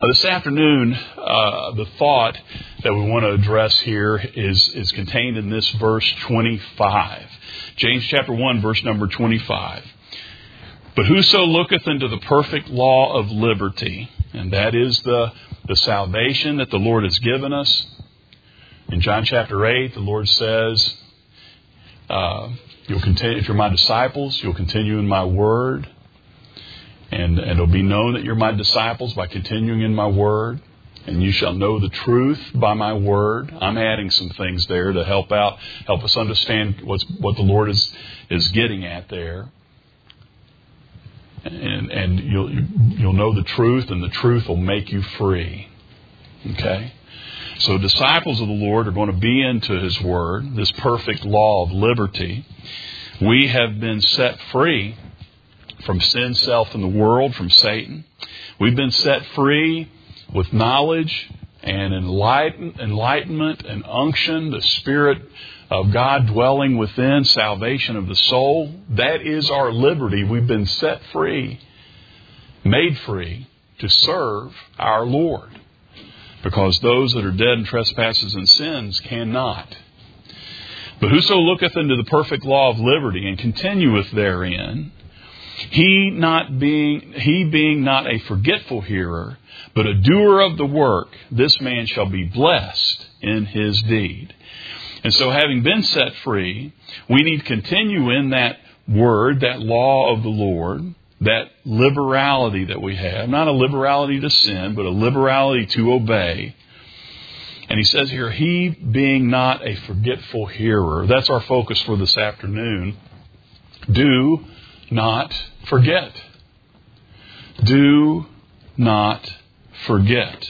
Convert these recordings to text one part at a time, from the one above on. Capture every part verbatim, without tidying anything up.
This afternoon, uh, the thought that we want to address here is, is contained in this verse twenty-five. James chapter one, verse number twenty-five. But whoso looketh into the perfect law of liberty, and that is the, the salvation that the Lord has given us. In John chapter eight, the Lord says, uh, you'll continue, if you're my disciples, you'll continue in my word. And, and it'll be known that you're my disciples by continuing in my word. And you shall know the truth by my word. I'm adding some things there to help out, help us understand what's, what the Lord is, is getting at there. And, and you'll, you'll know the truth, and the truth will make you free. Okay? So disciples of the Lord are going to be into His word, this perfect law of liberty. We have been set free from sin, self, and the world, from Satan. We've been set free with knowledge and enlighten, enlightenment and unction, the Spirit of God dwelling within, salvation of the soul. That is our liberty. We've been set free, made free to serve our Lord. Because those that are dead in trespasses and sins cannot. But whoso looketh into the perfect law of liberty and continueth therein, He not being he being not a forgetful hearer, but a doer of the work, this man shall be blessed in his deed. And so having been set free, we need to continue in that word, that law of the Lord, that liberality that we have. Not a liberality to sin, but a liberality to obey. And he says here, he being not a forgetful hearer. That's our focus for this afternoon. Do not forget. Do not forget.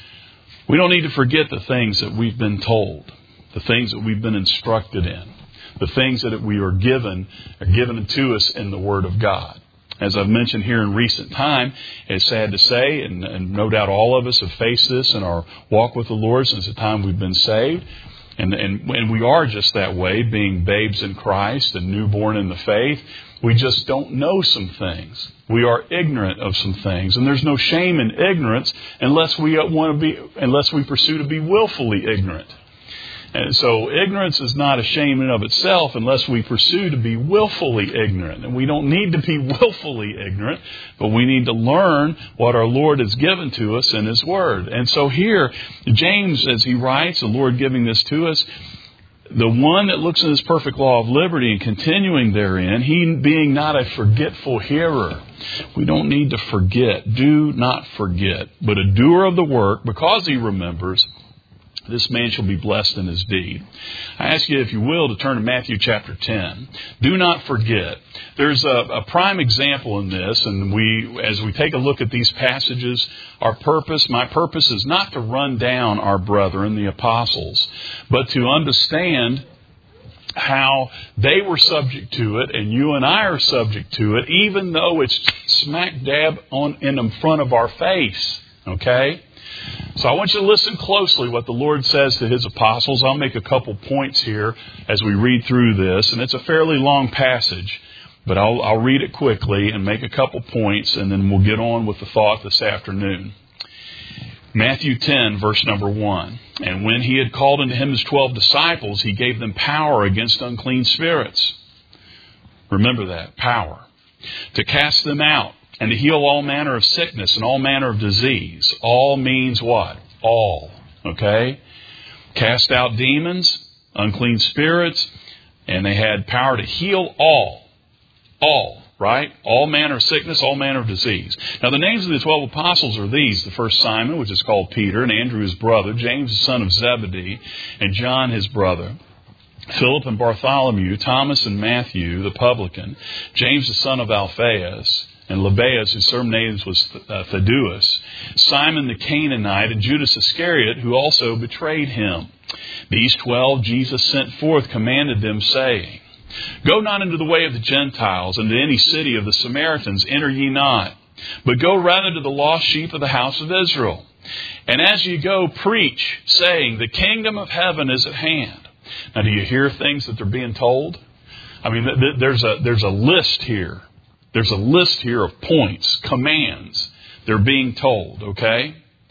We don't need to forget the things that we've been told, the things that we've been instructed in, the things that we are given are given to us in the Word of God. As I've mentioned here in recent time, it's sad to say, and, and no doubt all of us have faced this in our walk with the Lord since the time we've been saved. And, and, and we are just that way, being babes in Christ and newborn in the faith. We just don't know some things. We are ignorant of some things. And there's no shame in ignorance unless we want to be, unless we pursue to be willfully ignorant. And so ignorance is not a shame in of itself unless we pursue to be willfully ignorant. And we don't need to be willfully ignorant, but we need to learn what our Lord has given to us in His Word. And so here, James, as he writes, the Lord giving this to us, the one that looks in His perfect law of liberty and continuing therein, he being not a forgetful hearer. We don't need to forget. Do not forget. But a doer of the work, because he remembers, this man shall be blessed in his deed. I ask you, if you will, to turn to Matthew chapter ten. Do not forget. There's a, a prime example in this, and we, as we take a look at these passages, our purpose, my purpose is not to run down our brethren, the apostles, but to understand how they were subject to it, and you and I are subject to it, even though it's smack dab on in front of our face. Okay? So I want you to listen closely what the Lord says to His apostles. I'll make a couple points here as we read through this. And it's a fairly long passage, but I'll, I'll read it quickly and make a couple points, and then we'll get on with the thought this afternoon. Matthew ten, verse number one. And when He had called unto Him His twelve disciples, He gave them power against unclean spirits. Remember that, power. To cast them out, and to heal all manner of sickness and all manner of disease. All means what? All. Okay? Cast out demons, unclean spirits, and they had power to heal all. All. Right? All manner of sickness, all manner of disease. Now the names of the twelve apostles are these. The first Simon, which is called Peter, and Andrew his brother, James the son of Zebedee, and John his brother, Philip and Bartholomew, Thomas and Matthew the publican, James the son of Alphaeus, and Lebbaeus, whose surname was Thaddeus, Simon the Canaanite, and Judas Iscariot, who also betrayed Him. These twelve Jesus sent forth, commanded them, saying, Go not into the way of the Gentiles, and to any city of the Samaritans enter ye not, but go rather to the lost sheep of the house of Israel. And as ye go, preach, saying, The kingdom of heaven is at hand. Now, do you hear things that they're being told? I mean, there's a there's a list here. There's a list here of points, commands they're being told, okay?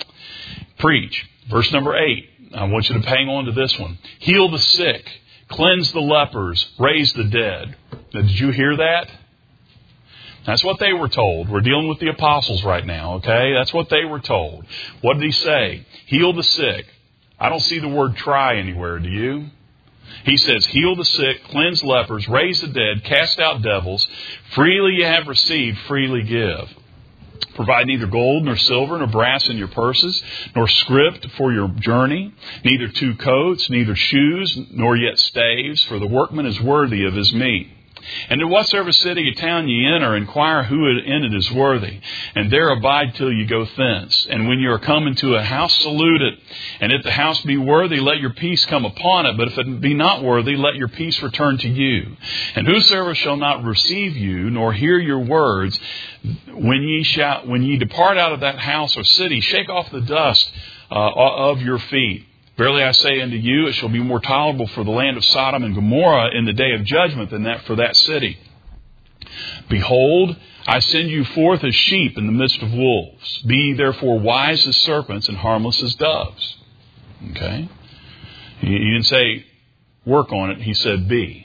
Preach. Verse number eight. I want you to hang on to this one. Heal the sick. Cleanse the lepers. Raise the dead. Now, did you hear that? That's what they were told. We're dealing with the apostles right now, okay? That's what they were told. What did he say? Heal the sick. I don't see the word try anywhere, do you? He says, heal the sick, cleanse lepers, raise the dead, cast out devils. Freely you have received, freely give. Provide neither gold nor silver nor brass in your purses, nor script for your journey, neither two coats, neither shoes, nor yet staves, for the workman is worthy of his meat. And in whatsoever city or town ye enter, inquire who in it is worthy, and there abide till you go thence. And when you are come into a house, salute it. And if the house be worthy, let your peace come upon it. But if it be not worthy, let your peace return to you. And whosoever shall not receive you, nor hear your words, when ye shall, when ye depart out of that house or city, shake off the dust uh, of your feet. Verily I say unto you, it shall be more tolerable for the land of Sodom and Gomorrah in the day of judgment than that for that city. Behold, I send you forth as sheep in the midst of wolves. Be ye therefore wise as serpents and harmless as doves. Okay? He didn't say work on it. He said be.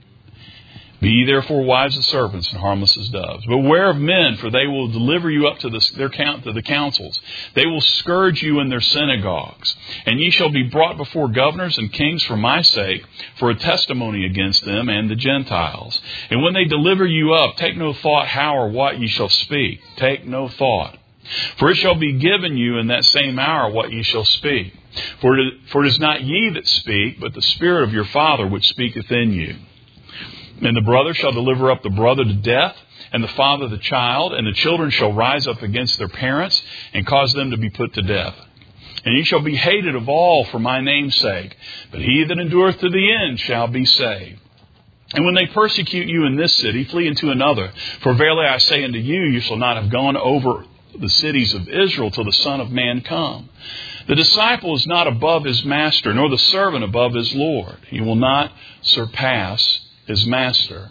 Be ye therefore wise as serpents and harmless as doves. Beware of men, for they will deliver you up to the, their count, to the councils. They will scourge you in their synagogues. And ye shall be brought before governors and kings for my sake, for a testimony against them and the Gentiles. And when they deliver you up, take no thought how or what ye shall speak. Take no thought. For it shall be given you in that same hour what ye shall speak. For it, for it is not ye that speak, but the Spirit of your Father which speaketh in you. And the brother shall deliver up the brother to death, and the father the child, and the children shall rise up against their parents, and cause them to be put to death. And ye shall be hated of all for my name's sake, but he that endureth to the end shall be saved. And when they persecute you in this city, flee into another. For verily I say unto you, you shall not have gone over the cities of Israel till the Son of Man come. The disciple is not above his master, nor the servant above his Lord. He will not surpass his master.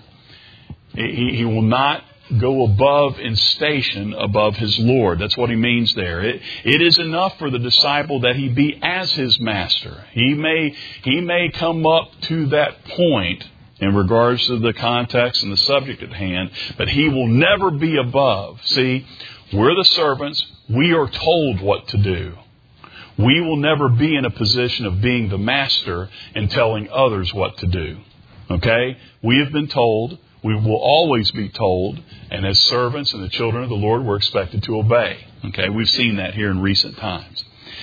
He, he will not go above in station above his Lord. That's what he means there. It, it is enough for the disciple that he be as his master. He may, he may come up to that point in regards to the context and the subject at hand, but he will never be above. See, we're the servants. We are told what to do. We will never be in a position of being the master and telling others what to do. Okay? We have been told, we will always be told, and as servants and the children of the Lord, we're expected to obey. Okay? We've seen that here in recent times.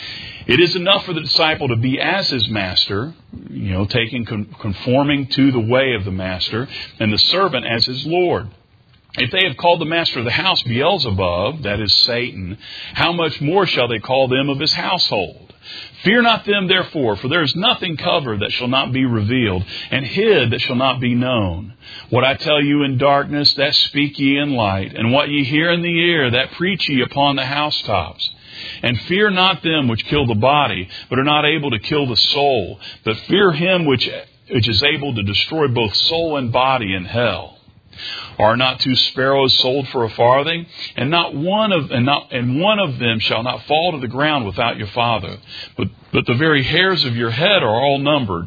It is enough for the disciple to be as his master, you know, taking, conforming to the way of the master, and the servant as his Lord. If they have called the master of the house Beelzebub, that is Satan, how much more shall they call them of his household? Fear not them, therefore, for there is nothing covered that shall not be revealed, and hid that shall not be known. What I tell you in darkness, that speak ye in light, and what ye hear in the ear, that preach ye upon the housetops. And fear not them which kill the body, but are not able to kill the soul, but fear him which, which is able to destroy both soul and body in hell. Are not two sparrows sold for a farthing? And not one of and not and one of them shall not fall to the ground without your Father. But but the very hairs of your head are all numbered.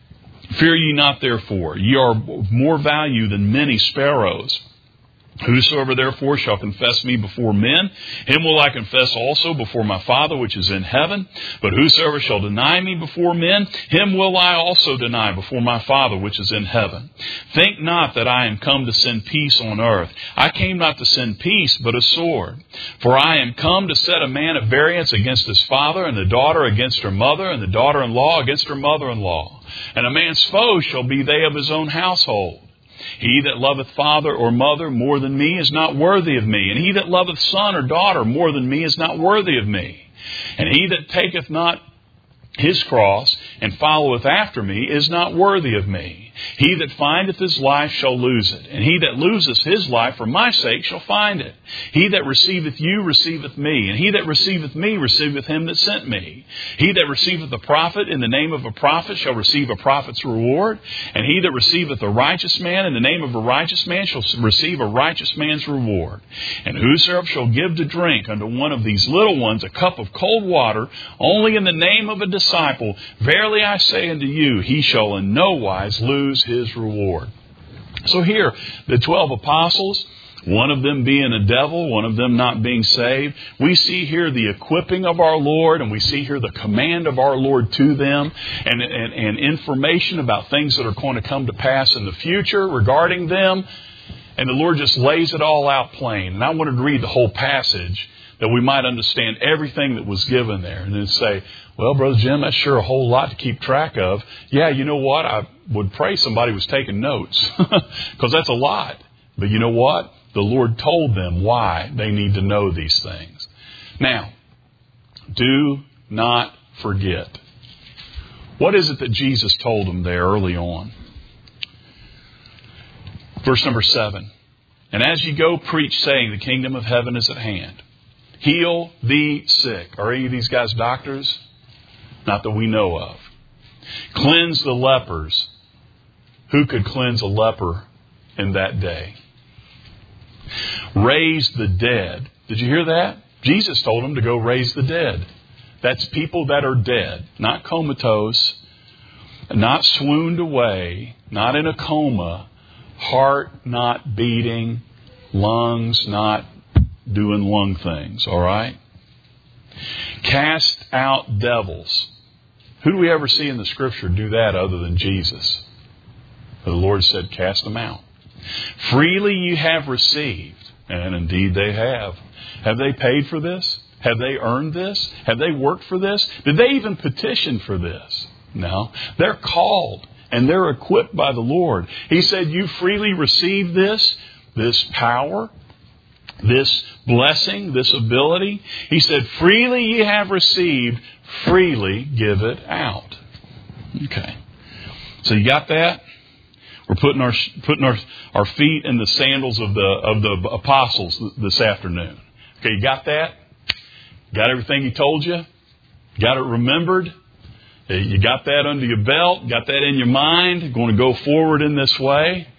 Fear ye not therefore, ye are of more value than many sparrows. Whosoever therefore shall confess me before men, him will I confess also before my Father which is in heaven. But whosoever shall deny me before men, him will I also deny before my Father which is in heaven. Think not that I am come to send peace on earth. I came not to send peace, but a sword. For I am come to set a man at variance against his father, and the daughter against her mother, and the daughter-in-law against her mother-in-law. And a man's foes shall be they of his own household. He that loveth father or mother more than me is not worthy of me. And he that loveth son or daughter more than me is not worthy of me. And he that taketh not his cross and followeth after me is not worthy of me. He that findeth his life shall lose it, and he that loseth his life for my sake shall find it. He that receiveth you receiveth me, and he that receiveth me receiveth him that sent me. He that receiveth a prophet in the name of a prophet shall receive a prophet's reward, and he that receiveth a righteous man in the name of a righteous man shall receive a righteous man's reward. And whosoever shall give to drink unto one of these little ones a cup of cold water, only in the name of a disciple, verily I say unto you, he shall in no wise lose his reward. So here, the twelve apostles, one of them being a devil, one of them not being saved. We see here the equipping of our Lord, and we see here the command of our Lord to them, and, and, and information about things that are going to come to pass in the future regarding them. And the Lord just lays it all out plain. And I wanted to read the whole passage that we might understand everything that was given there. And then say, well, Brother Jim, that's sure a whole lot to keep track of. Yeah, you know what? I would pray somebody was taking notes because that's a lot. But you know what? The Lord told them why they need to know these things. Now, do not forget. What is it that Jesus told them there early on? Verse number seven. And as ye go, preach, saying, the kingdom of heaven is at hand. Heal the sick. Are any of these guys doctors? Not that we know of. Cleanse the lepers. Who could cleanse a leper in that day? Raise the dead. Did you hear that? Jesus told them to go raise the dead. That's people that are dead, not comatose, not swooned away, not in a coma, heart not beating, lungs not doing lung things, all right? Cast out devils. Who do we ever see in the Scripture do that other than Jesus? The Lord said, cast them out. Freely you have received, and indeed they have. Have they paid for this? Have they earned this? Have they worked for this? Did they even petition for this? No. They're called and they're equipped by the Lord. He said, you freely received this, this power, this blessing, this ability. He said, freely ye have received, freely give it out. Okay. So you got that? We're putting our putting our, our feet in the sandals of the of the apostles this afternoon. Okay, you got that? Got everything he told you? Got it remembered? You got that under your belt? Got that in your mind? Going to go forward in this way?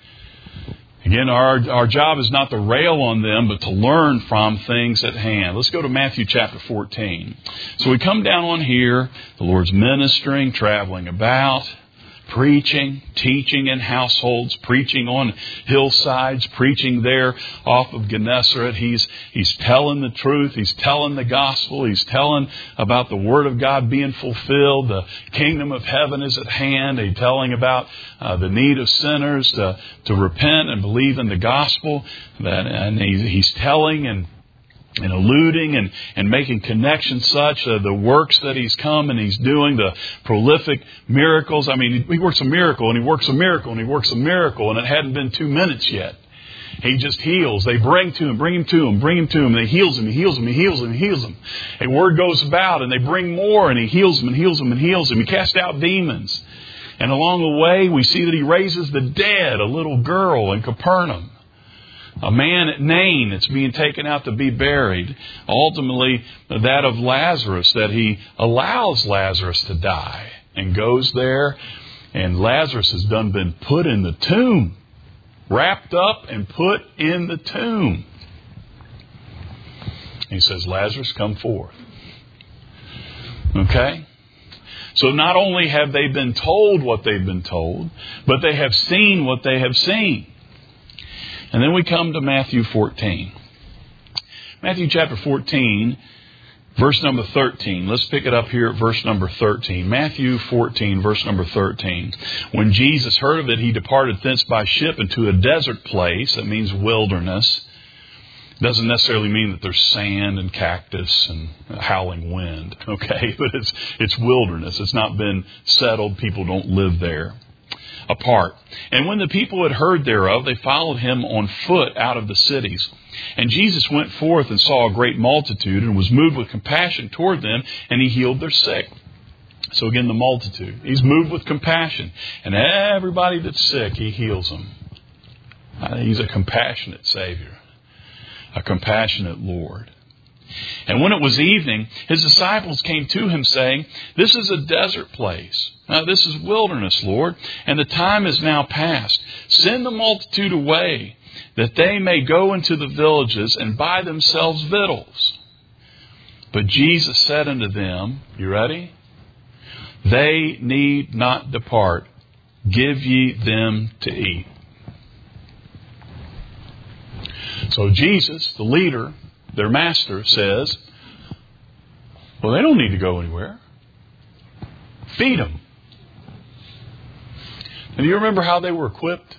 Again, our, our job is not to rail on them, but to learn from things at hand. Let's go to Matthew chapter fourteen. So we come down on here. The Lord's ministering, traveling about, preaching, teaching in households, preaching on hillsides, preaching there off of Gennesaret. He's, he's telling the truth. He's telling the gospel. He's telling about the Word of God being fulfilled. The kingdom of heaven is at hand. He's telling about uh, the need of sinners to, to repent and believe in the gospel. That, and he, he's telling and and alluding and, and making connections such, uh, the works that he's come and he's doing, the prolific miracles. I mean, he works a miracle and he works a miracle and he works a miracle, and it hadn't been two minutes yet. He just heals. They bring to him, bring him to him, bring him to him, and he heals him, he heals him, he heals him, he heals him. A word goes about and they bring more, and he heals him and heals him and heals him. He casts out demons. And along the way, we see that he raises the dead, a little girl in Capernaum. A man at Nain that's being taken out to be buried. Ultimately, that of Lazarus, that he allows Lazarus to die and goes there. And Lazarus has done been put in the tomb, wrapped up and put in the tomb. He says, Lazarus, come forth. Okay? So not only have they been told what they've been told, but they have seen what they have seen. And then we come to Matthew fourteen. Matthew chapter fourteen, verse number thirteen. Let's pick it up here at verse number thirteen. Matthew fourteen, verse number thirteen. When Jesus heard of it, he departed thence by ship into a desert place. That means wilderness. It doesn't necessarily mean that there's sand and cactus and a howling wind. Okay, but it's it's wilderness. It's not been settled. People don't live there. Apart. And when the people had heard thereof, they followed him on foot out of the cities. And Jesus went forth and saw a great multitude, and was moved with compassion toward them, and he healed their sick. So again, the multitude. He's moved with compassion. And everybody that's sick, He heals them. He's a compassionate Savior. A compassionate Lord. And when it was evening, His disciples came to Him saying, "This is a desert place. Now, this is wilderness, Lord, and the time is now past. Send the multitude away, that they may go into the villages and buy themselves victuals." But Jesus said unto them, you ready? "They need not depart. Give ye them to eat." So Jesus, the leader, their master, says, well, they don't need to go anywhere. Feed them. And do you remember how they were equipped?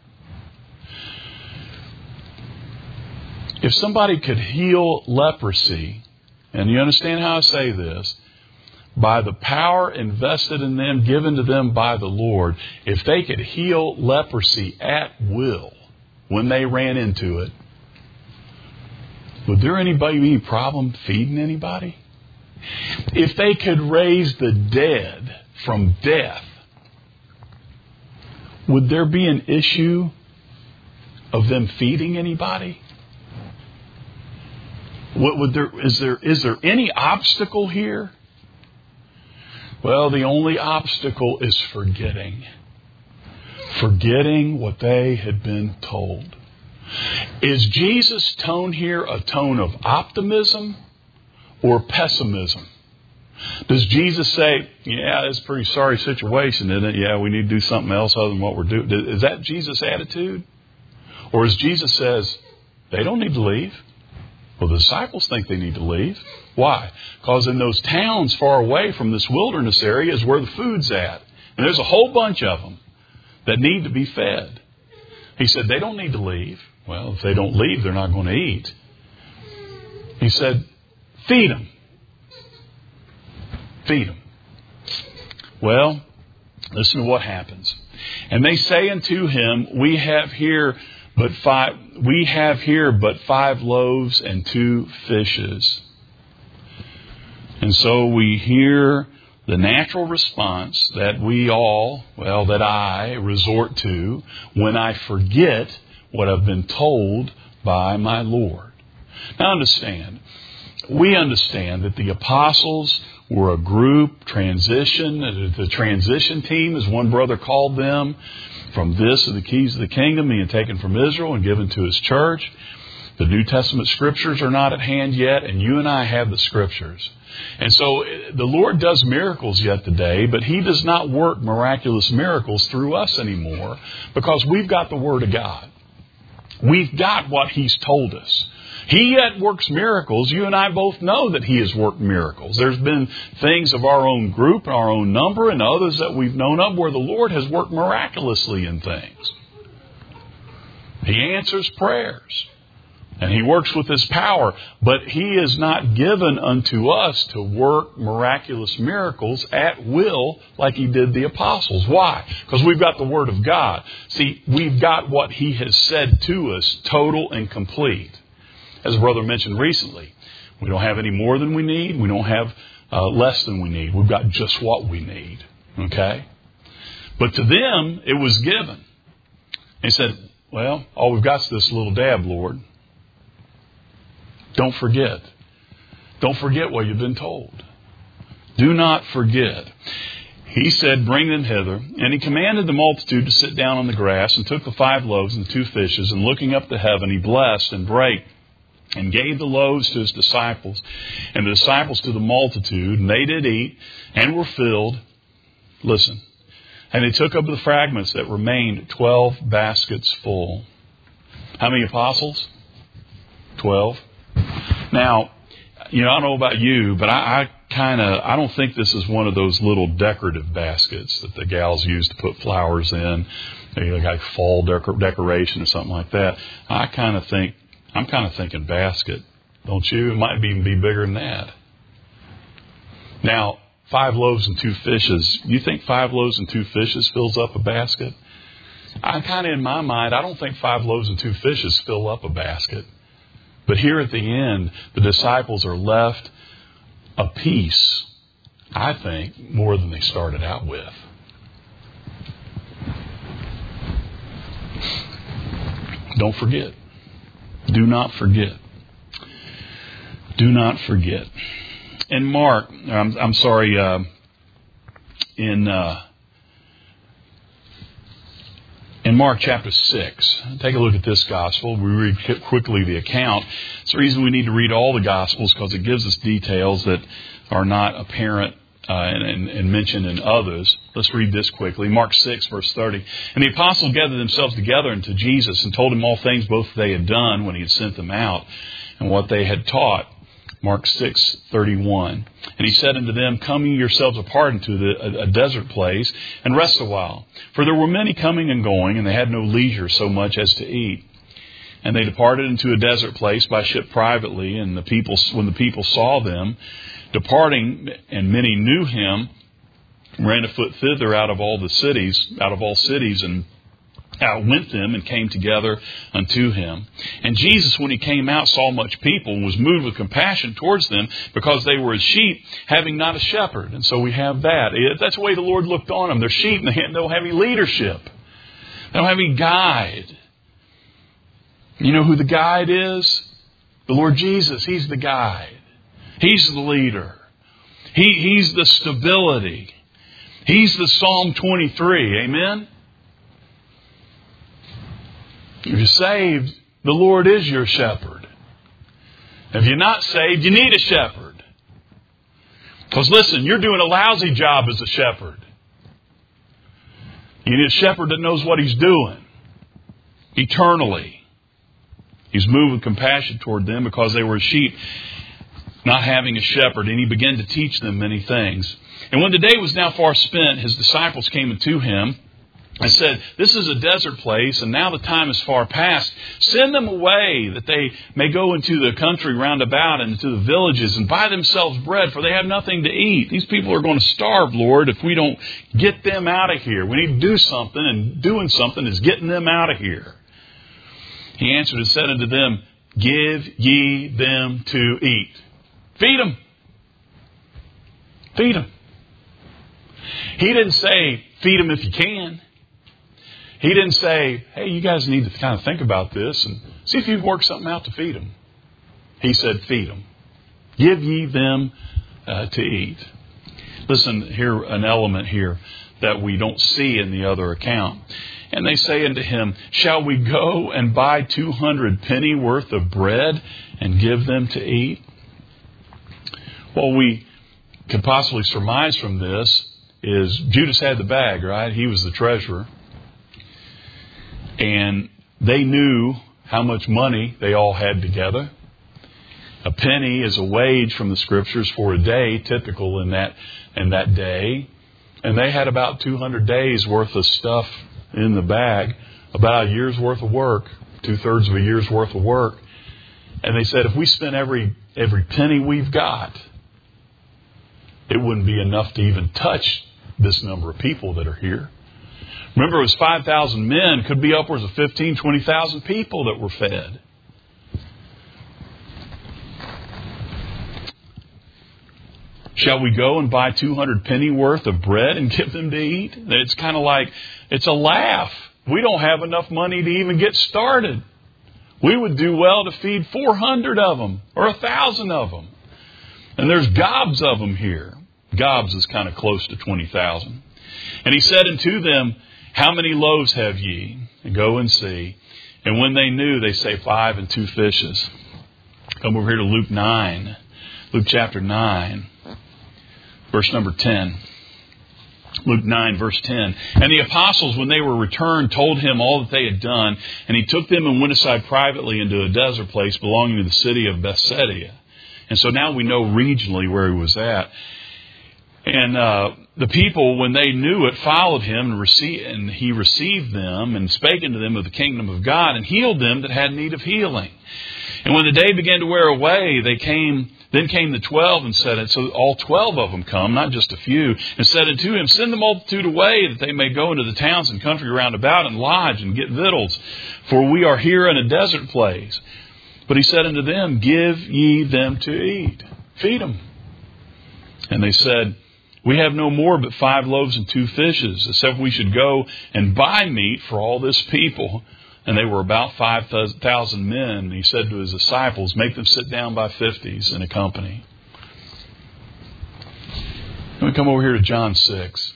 If somebody could heal leprosy, and you understand how I say this, by the power invested in them, given to them by the Lord, if they could heal leprosy at will when they ran into it, would there anybody be any problem feeding anybody? If they could raise the dead from death, would there be an issue of them feeding anybody? What would there is there is there any obstacle here? Well, the only obstacle is forgetting. Forgetting what they had been told. Is Jesus' tone here a tone of optimism or pessimism? Does Jesus say, yeah, it's a pretty sorry situation, isn't it? Yeah, we need to do something else other than what we're doing. Is that Jesus' attitude? Or is Jesus says, they don't need to leave? Well, the disciples think they need to leave. Why? Because in those towns far away from this wilderness area is where the food's at. And there's a whole bunch of them that need to be fed. He said, they don't need to leave. Well, if they don't leave, they're not going to eat. He said, feed them. Feed them. Well, listen to what happens. And they say unto him, we have here but five, we have here but five loaves and two fishes. And so we hear the natural response that we all, well, that I resort to when I forget what I've been told by my Lord. Now understand, we understand that the apostles were a group, transition, the transition team, as one brother called them, from this to the keys of the kingdom being taken from Israel and given to His church. The New Testament Scriptures are not at hand yet, and you and I have the Scriptures. And so the Lord does miracles yet today, but He does not work miraculous miracles through us anymore because we've got the Word of God. We've got what He's told us. He yet works miracles. You and I both know that He has worked miracles. There's been things of our own group, our own number, and others that we've known of where the Lord has worked miraculously in things. He answers prayers. And He works with His power. But He is not given unto us to work miraculous miracles at will like He did the apostles. Why? Because we've got the Word of God. See, we've got what He has said to us, total and complete. As a brother mentioned recently, we don't have any more than we need. We don't have uh, less than we need. We've got just what we need. Okay? But to them, it was given. He said, well, all we've got is this little dab, Lord. Don't forget. Don't forget what you've been told. Do not forget. He said, bring them hither. And He commanded the multitude to sit down on the grass, and took the five loaves and the two fishes, and looking up to heaven, He blessed and brake, and gave the loaves to His disciples, and the disciples to the multitude. And they did eat, and were filled. Listen. And they took up the fragments that remained, twelve baskets full. How many apostles? Twelve. Now, you know, I don't know about you, but I, I kind of, I don't think this is one of those little decorative baskets that the gals use to put flowers in, maybe like fall decor- decoration or something like that. I kind of think, I'm kind of thinking basket, don't you? It might even be bigger than that. Now, five loaves and two fishes. You think five loaves and two fishes fills up a basket? I kind of, in my mind, I don't think five loaves and two fishes fill up a basket. But here at the end, the disciples are left a piece I think, more than they started out with. Don't forget. Do not forget. Do not forget. In Mark, I'm, I'm sorry, uh, in uh, in Mark chapter six, take a look at this gospel. We read quickly the account. It's the reason we need to read all the gospels, because it gives us details that are not apparent uh, and, and, and mentioned in others. Let's read this quickly. Mark six, verse thirty. And the apostles gathered themselves together unto Jesus and told him all things both they had done when he had sent them out and what they had taught. Mark six thirty-one. And he said unto them, Come ye yourselves apart into the, a, a desert place, and rest a while. For there were many coming and going, and they had no leisure so much as to eat. And they departed into a desert place by ship privately, and the people, when the people saw them departing, and many knew him, ran afoot thither out of all the cities, out of all cities, and outwent them and came together unto him. And Jesus, when he came out, saw much people and was moved with compassion towards them, because they were as sheep, having not a shepherd. And so we have that. That's the way the Lord looked on them. They're sheep, and they don't have any leadership. They don't have any guide. You know who the guide is? The Lord Jesus. He's the guide. He's the leader. He, he's the stability. He's the Psalm twenty-three. Amen? If you're saved, the Lord is your shepherd. If you're not saved, you need a shepherd. Because listen, you're doing a lousy job as a shepherd. You need a shepherd that knows what he's doing eternally. He's moved with compassion toward them because they were sheep, not having a shepherd. And he began to teach them many things. And when the day was now far spent, his disciples came unto him and said, This is a desert place, and now the time is far past. Send them away, that they may go into the country round about and into the villages and buy themselves bread, for they have nothing to eat. These people are going to starve, Lord, if we don't get them out of here. We need to do something, and doing something is getting them out of here. He answered and said unto them, Give ye them to eat. Feed them. Feed them. He didn't say, feed them if you can. He didn't say, hey, you guys need to kind of think about this and see if you can work something out to feed them. He said, feed them. Give ye them uh, to eat. Listen, here an element here that we don't see in the other account. And they say unto him, Shall we go and buy two hundred penny worth of bread and give them to eat? Well, we could possibly surmise from this is Judas had the bag, right? He was the treasurer. And they knew how much money they all had together. A penny is a wage from the Scriptures for a day, typical in that in that day. And they had about two hundred days worth of stuff in the bag, about a year's worth of work, two-thirds of a year's worth of work. And they said, if we spent every every penny we've got, it wouldn't be enough to even touch this number of people that are here. Remember, it was five thousand men. Could be upwards of fifteen, twenty thousand people that were fed. Shall we go and buy two hundred penny worth of bread and give them to eat? It's kind of like, it's a laugh. We don't have enough money to even get started. We would do well to feed four hundred of them or one thousand of them. And there's gobs of them here. Gobs is kind of close to twenty thousand. And he said unto them, How many loaves have ye? And go and see. And when they knew, they say five and two fishes. Come over here to Luke nine. Luke chapter nine. Verse number ten. Luke nine, verse ten. And the apostles, when they were returned, told him all that they had done. And he took them and went aside privately into a desert place belonging to the city of Bethsaida. And so now we know regionally where he was at. And uh, the people, when they knew it, followed him, and, received, and he received them and spake unto them of the kingdom of God, and healed them that had need of healing. And when the day began to wear away, they came. Then came the twelve and said, and so all twelve of them come, not just a few, and said unto him, Send the multitude away, that they may go into the towns and country round about and lodge and get victuals, for we are here in a desert place. But he said unto them, Give ye them to eat. Feed them. And they said, We have no more but five loaves and two fishes, except we should go and buy meat for all this people. And they were about five thousand men. And he said to his disciples, make them sit down by fifties in a company. Let me come over here to John six.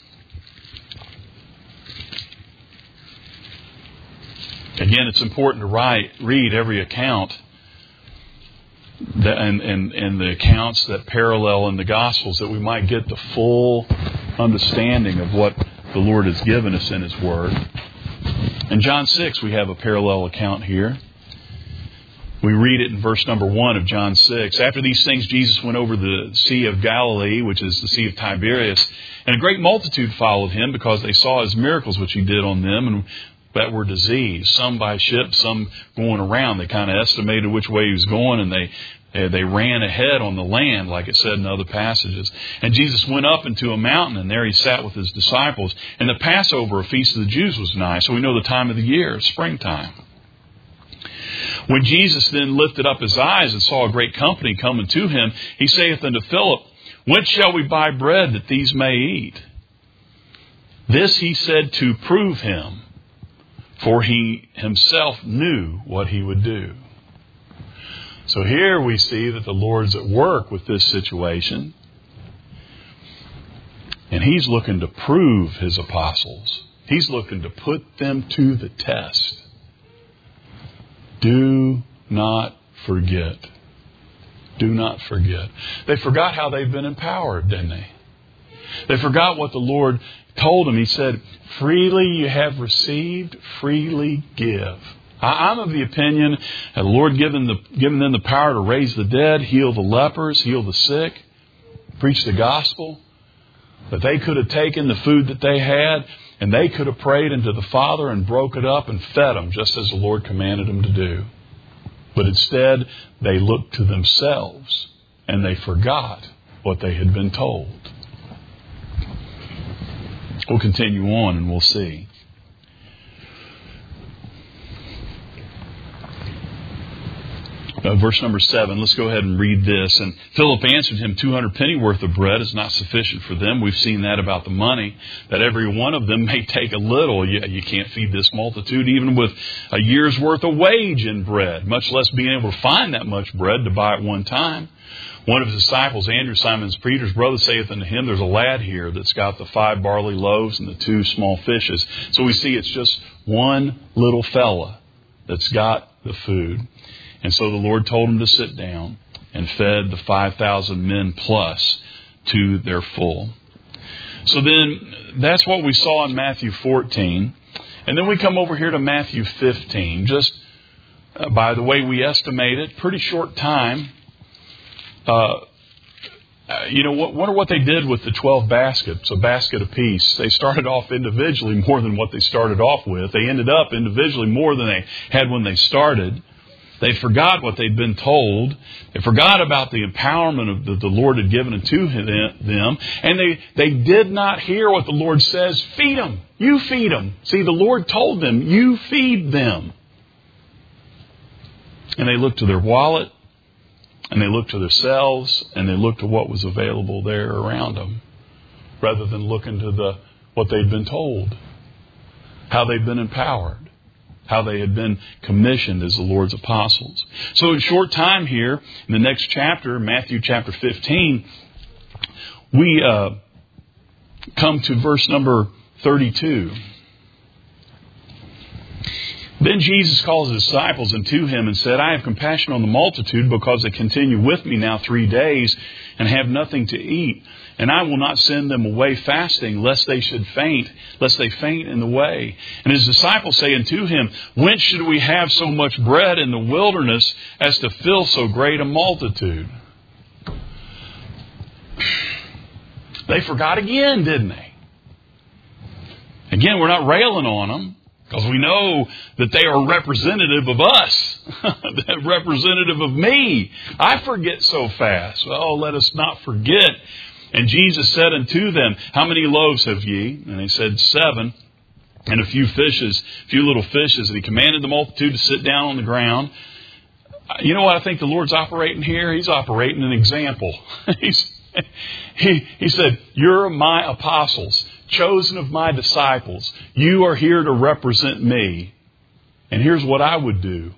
Again, it's important to write, read every account that, and, and, and the accounts that parallel in the Gospels, that we might get the full understanding of what the Lord has given us in His Word. In John six, we have a parallel account here. We read it in verse number one of John six. After these things, Jesus went over the Sea of Galilee, which is the Sea of Tiberias, and a great multitude followed Him because they saw His miracles which He did on them, and that were diseased, some by ship, some going around. They kind of estimated which way He was going, and they they ran ahead on the land, like it said in other passages. And Jesus went up into a mountain, and there He sat with His disciples. And the Passover, a feast of the Jews, was nigh. So we know the time of the year, springtime. When Jesus then lifted up His eyes and saw a great company coming to Him, He saith unto Philip, whence shall we buy bread that these may eat? This He said to prove Him, for He Himself knew what He would do. So here we see that the Lord's at work with this situation. And He's looking to prove His apostles. He's looking to put them to the test. Do not forget. Do not forget. They forgot how they've been empowered, didn't they? They forgot what the Lord told them. He said, freely you have received, freely give. I'm of the opinion that the Lord given, the, given them the power to raise the dead, heal the lepers, heal the sick, preach the gospel, that they could have taken the food that they had and they could have prayed into the Father and broke it up and fed them just as the Lord commanded them to do. But instead, they looked to themselves and they forgot what they had been told. We'll continue on and we'll see. Uh, verse number seven, let's go ahead and read this. And Philip answered him, two hundred pennyworth of bread is not sufficient for them. We've seen that about the money, that every one of them may take a little. You, you can't feed this multitude even with a year's worth of wage in bread, much less being able to find that much bread to buy at one time. One of his disciples, Andrew, Simon Peter's brother, saith unto him, there's a lad here that's got the five barley loaves and the two small fishes. So we see it's just one little fella that's got the food. And so the Lord told him to sit down and fed the five thousand men plus to their full. So then that's what we saw in Matthew fourteen. And then we come over here to Matthew fifteen. Just uh, by the way we estimate it, pretty short time. Uh, you know, what, wonder what they did with the twelve baskets, a basket apiece. They started off individually more than what they started off with. They ended up individually more than they had when they started. They forgot what they'd been told. They forgot about the empowerment that the Lord had given to them. And they, they did not hear what the Lord says. Feed them. You feed them. See, the Lord told them, you feed them. And they looked to their wallet. And they looked to themselves. And they looked to what was available there around them. Rather than looking to the what they'd been told. How they'd been empowered. How they had been commissioned as the Lord's apostles. So in a short time here, in the next chapter, Matthew chapter fifteen, we uh, come to verse number thirty-two. Then Jesus called his disciples unto him and said, I have compassion on the multitude because they continue with me now three days and have nothing to eat. And I will not send them away fasting, lest they should faint, lest they faint in the way. And his disciples say unto him, whence should we have so much bread in the wilderness as to fill so great a multitude? They forgot again, didn't they? Again, we're not railing on them. Because we know that they are representative of us. Representative of me. I forget so fast. Well, let us not forget. And Jesus said unto them, how many loaves have ye? And they said, seven. And a few fishes, a few little fishes. And he commanded the multitude to sit down on the ground. You know what I think the Lord's operating here? He's operating an example. He's he, he said, you're my apostles, chosen of my disciples. You are here to represent me. And here's what I would do.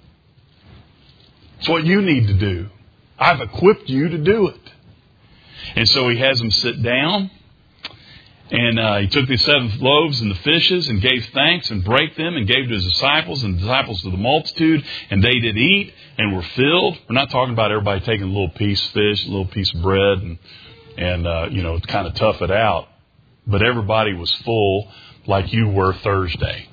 It's what you need to do. I've equipped you to do it. And so he has them sit down. And uh, he took the seven loaves and the fishes and gave thanks and brake them and gave to his disciples and the disciples to the multitude. And they did eat and were filled. We're not talking about everybody taking a little piece of fish, a little piece of bread and, and uh, you know, kind of tough it out. But everybody was full like you were Thursday.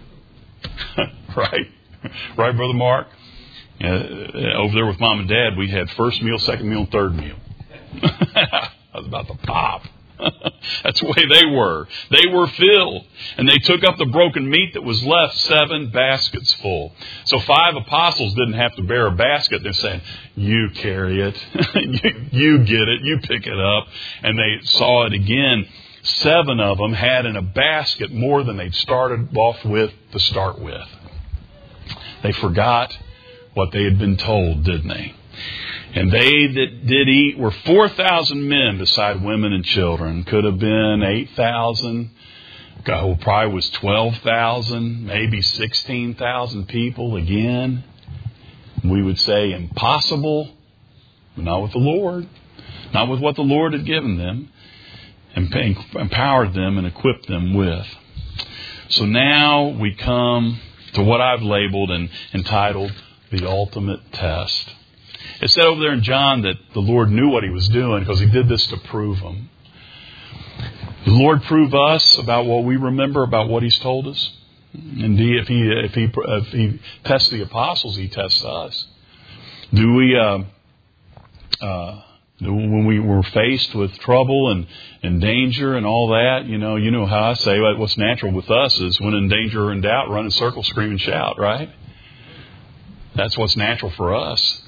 Right? Right, Brother Mark? Uh, over there with Mom and Dad, we had first meal, second meal, and third meal. I was about to pop. That's the way they were. They were filled. And they took up the broken meat that was left, seven baskets full. So five apostles didn't have to bear a basket. They're saying, you carry it. you, you get it. You pick it up. And they saw it again. Seven of them had in a basket more than they'd started off with to start with. They forgot what they had been told, didn't they? And they that did eat were four thousand men beside women and children. Could have been eight thousand. Oh, probably was twelve thousand, maybe sixteen thousand people again. We would say impossible. But not with the Lord. Not with what the Lord had given them. And empowered them and equipped them with. So now we come to what I've labeled and entitled the ultimate test. It said over there in John that the Lord knew what He was doing because He did this to prove Him. The Lord prove us about what we remember about what He's told us. Indeed, if He if He if He tests the apostles, He tests us. Do we? Uh, uh, when we were faced with trouble and, and danger and all that, you know, you know how I say what's natural with us is when in danger or in doubt, run in circles, scream and shout, right? That's what's natural for us.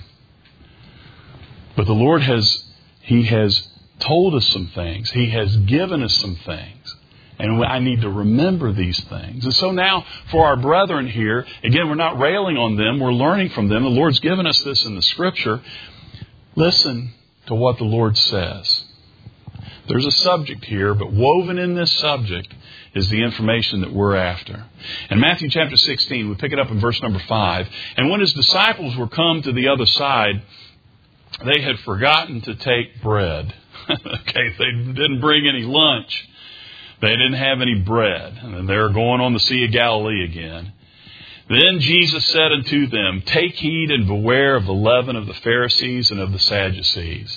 But the Lord has, He has told us some things. He has given us some things. And I need to remember these things. And so now for our brethren here, again, we're not railing on them. We're learning from them. The Lord's given us this in the Scripture. Listen to what the Lord says. There's a subject here, but woven in this subject is the information that we're after. In Matthew chapter sixteen, we pick it up in verse number five. And when His disciples were come to the other side, they had forgotten to take bread. Okay, they didn't bring any lunch. They didn't have any bread. And they were going on the Sea of Galilee again. Then Jesus said unto them, take heed and beware of the leaven of the Pharisees and of the Sadducees.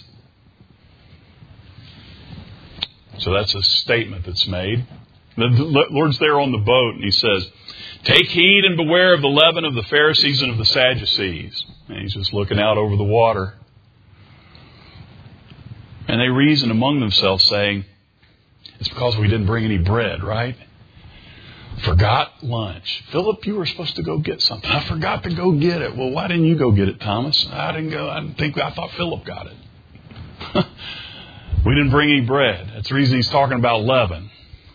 So that's a statement that's made. The Lord's there on the boat and He says, take heed and beware of the leaven of the Pharisees and of the Sadducees. And He's just looking out over the water. And they reason among themselves saying, it's because we didn't bring any bread, right? Forgot lunch. Philip, you were supposed to go get something. I forgot to go get it. Well, why didn't you go get it, Thomas? I didn't go. I didn't think. I thought Philip got it. We didn't bring any bread. That's the reason He's talking about leaven.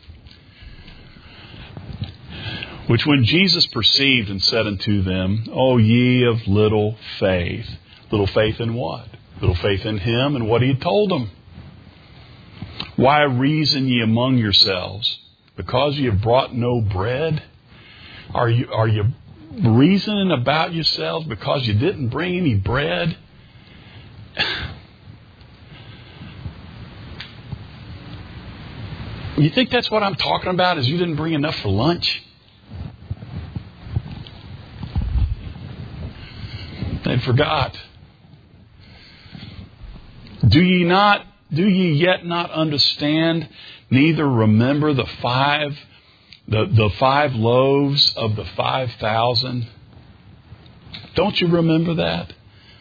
Which when Jesus perceived and said unto them, O ye of little faith. Little faith in what? Little faith in Him and what He had told them. Why reason ye among yourselves? Because you have brought no bread? Are you are you reasoning about yourselves because you didn't bring any bread? You think that's what I'm talking about, is you didn't bring enough for lunch? They forgot. Do ye not, do ye yet not understand, neither remember the five, the, the five loaves of the five thousand? Don't you remember that?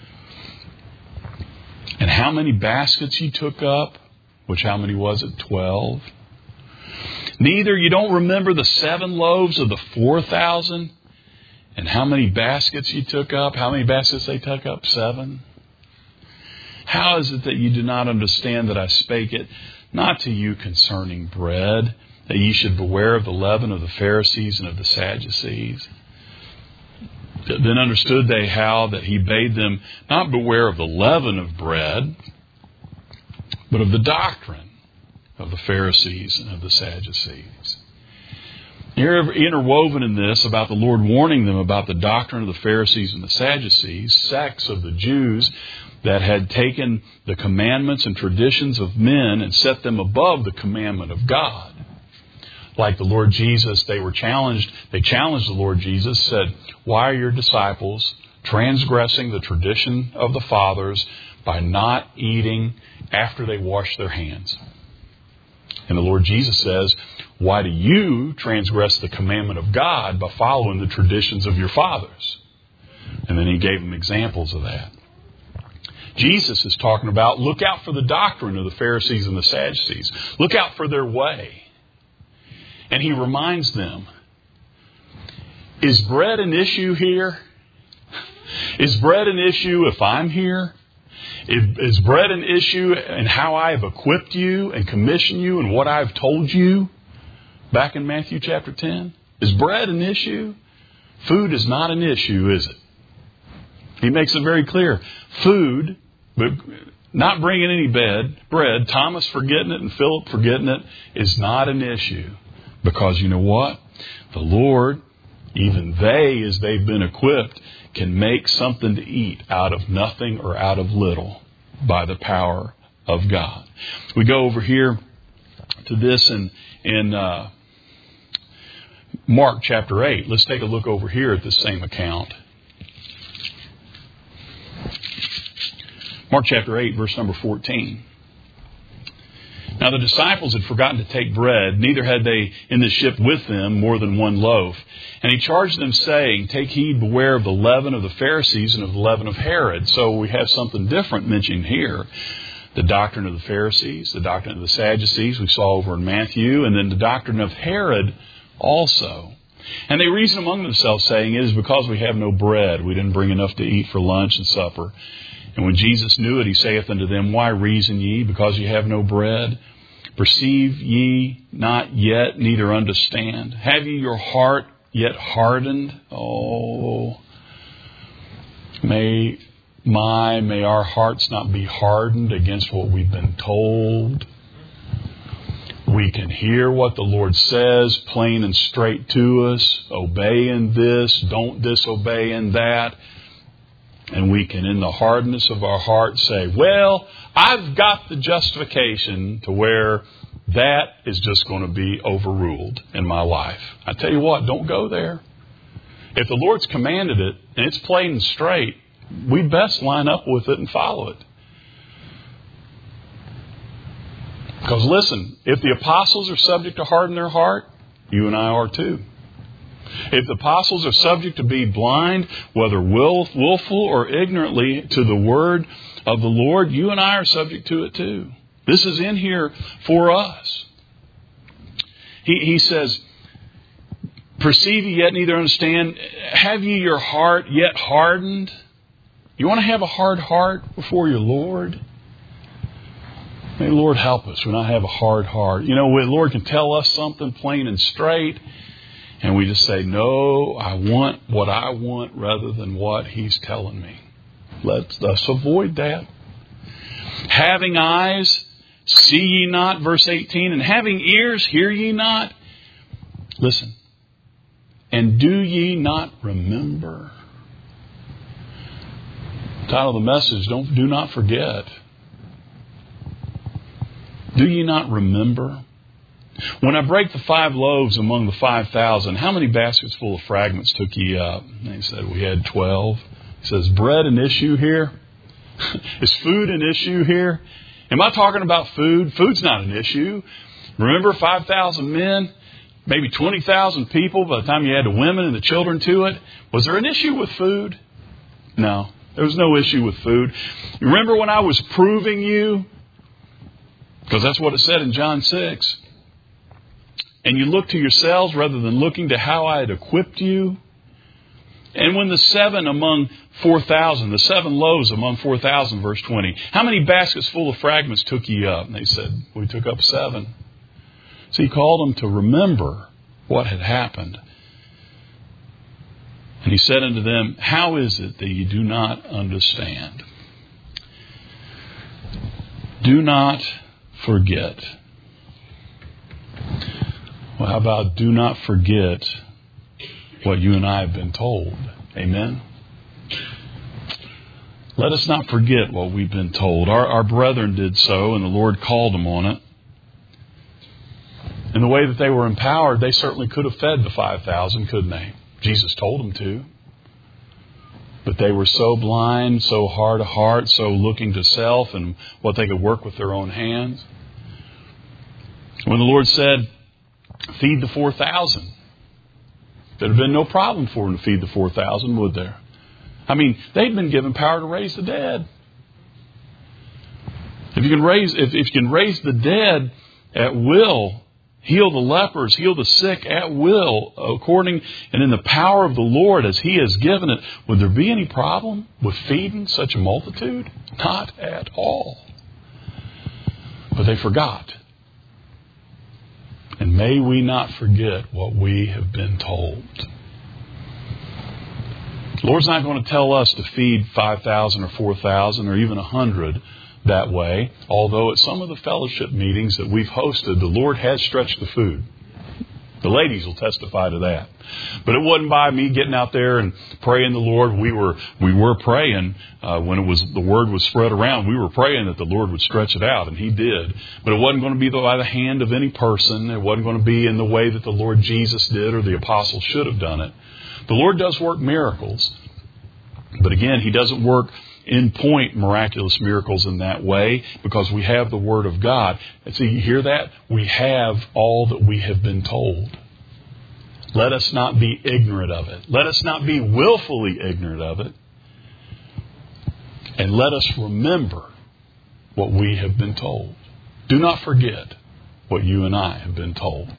And how many baskets you took up? Which how many was it? Twelve. Neither you don't remember the seven loaves of the four thousand? And how many baskets you took up? How many baskets they took up? Seven. How is it that you do not understand that I spake it not to you concerning bread, that ye should beware of the leaven of the Pharisees and of the Sadducees? Then understood they how that He bade them not beware of the leaven of bread, but of the doctrine of the Pharisees and of the Sadducees. Here, interwoven in this about the Lord warning them about the doctrine of the Pharisees and the Sadducees, sects of the Jews that had taken the commandments and traditions of men and set them above the commandment of God. Like the Lord Jesus, they were challenged. They challenged the Lord Jesus, said, "Why are your disciples transgressing the tradition of the fathers by not eating after they wash their hands?" And the Lord Jesus says, "Why do you transgress the commandment of God by following the traditions of your fathers?" And then He gave them examples of that. Jesus is talking about, look out for the doctrine of the Pharisees and the Sadducees. Look out for their way. And He reminds them, is bread an issue here? Is bread an issue if I'm here? Is bread an issue in how I have equipped you and commissioned you and what I've told you back in Matthew chapter ten? Is bread an issue? Food is not an issue, is it? He makes it very clear. Food, but not bringing any bed, bread, Thomas forgetting it and Philip forgetting it, is not an issue. Because you know what? The Lord, even they, as they've been equipped, can make something to eat out of nothing or out of little by the power of God. We go over here to this in, in uh, Mark chapter eight. Let's take a look over here at this same account. Mark chapter eight, verse number fourteen. Now the disciples had forgotten to take bread, neither had they in the ship with them more than one loaf. And He charged them, saying, "Take heed, beware of the leaven of the Pharisees and of the leaven of Herod." So we have something different mentioned here. The doctrine of the Pharisees, the doctrine of the Sadducees, we saw over in Matthew, and then the doctrine of Herod also. And they reason among themselves, saying, "It is because we have no bread. We didn't bring enough to eat for lunch and supper." And when Jesus knew it, He saith unto them, "Why reason ye, because ye have no bread? Perceive ye not yet, neither understand? Have ye your heart yet hardened?" Oh, may my, may our hearts not be hardened against what we've been told. We can hear what the Lord says plain and straight to us. Obey in this, don't disobey in that. And we can, in the hardness of our heart, say, well, I've got the justification to where that is just going to be overruled in my life. I tell you what, don't go there. If the Lord's commanded it, and it's plain and straight, we best line up with it and follow it. Because listen, if the apostles are subject to harden their heart, you and I are too. If the apostles are subject to be blind, whether will, willful or ignorantly, to the word of the Lord, you and I are subject to it too. This is in here for us. He, he says, "Perceive ye yet neither understand? Have ye your heart yet hardened?" You want to have a hard heart before your Lord? May the Lord help us when I have a hard heart. You know, the Lord can tell us something plain and straight, and we just say, no, I want what I want rather than what He's telling me. Let's, let's avoid that. Having eyes, see ye not, verse eighteen, and having ears, hear ye not. Listen. And do ye not remember? The title of the message, don't, do not forget. Do ye not remember? When I break the five loaves among the five thousand, how many baskets full of fragments took ye up? And he said, we had twelve. He says, bread an issue here? Is food an issue here? Am I talking about food? Food's not an issue. Remember, five thousand men, maybe twenty thousand people by the time you add the women and the children to it. Was there an issue with food? No, there was no issue with food. You remember when I was proving you? Because that's what it said in John six. And you look to yourselves rather than looking to how I had equipped you. And when the seven among four thousand, the seven loaves among four thousand, verse twenty, how many baskets full of fragments took ye up? And they said, we took up seven. So He called them to remember what had happened. And He said unto them, how is it that you do not understand? Do not forget. Well, how about do not forget what you and I have been told? Amen? Let us not forget what we've been told. Our, our brethren did so, and the Lord called them on it. In the way that they were empowered, they certainly could have fed the five thousand, couldn't they? Jesus told them to. But they were so blind, so hard of heart, so looking to self and what they could work with their own hands. When the Lord said, feed the four thousand, there'd have been no problem for them to feed the four thousand, would there? I mean, they'd been given power to raise the dead. If you can raise, if, if you can raise the dead at will, heal the lepers, heal the sick at will, according and in the power of the Lord as He has given it, would there be any problem with feeding such a multitude? Not at all. But they forgot. And may we not forget what we have been told. The Lord's not going to tell us to feed five thousand or four thousand or even one hundred that way. Although at some of the fellowship meetings that we've hosted, the Lord has stretched the food. The ladies will testify to that. But it wasn't by me getting out there and praying the Lord. We were we were praying uh, when it was the word was spread around. We were praying that the Lord would stretch it out, and He did. But it wasn't going to be by the hand of any person. It wasn't going to be in the way that the Lord Jesus did or the apostles should have done it. The Lord does work miracles. But again, He doesn't work in point miraculous miracles in that way because we have the Word of God. And see, you hear that? We have all that we have been told. Let us not be ignorant of it. Let us not be willfully ignorant of it. And let us remember what we have been told. Do not forget what you and I have been told.